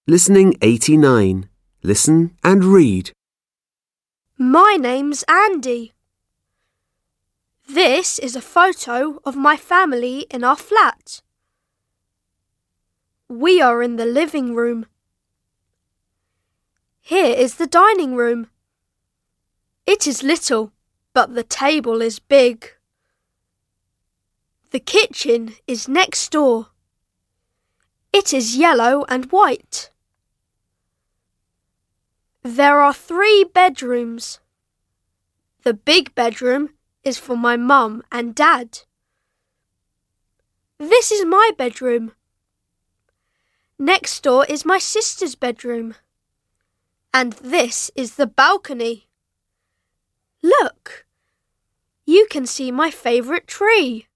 Listening 89. Listen and read. My name's Andy. This is a photo of my family in our flat. We are in the living room. Here is the dining room. It is little, but the table is big. The kitchen is next door. It is yellow and white. There are 3 bedrooms. The big bedroom is for my mum and dad. This is my bedroom. Next door is my sister's bedroom. And this is the balcony. Look, you can see my favourite tree.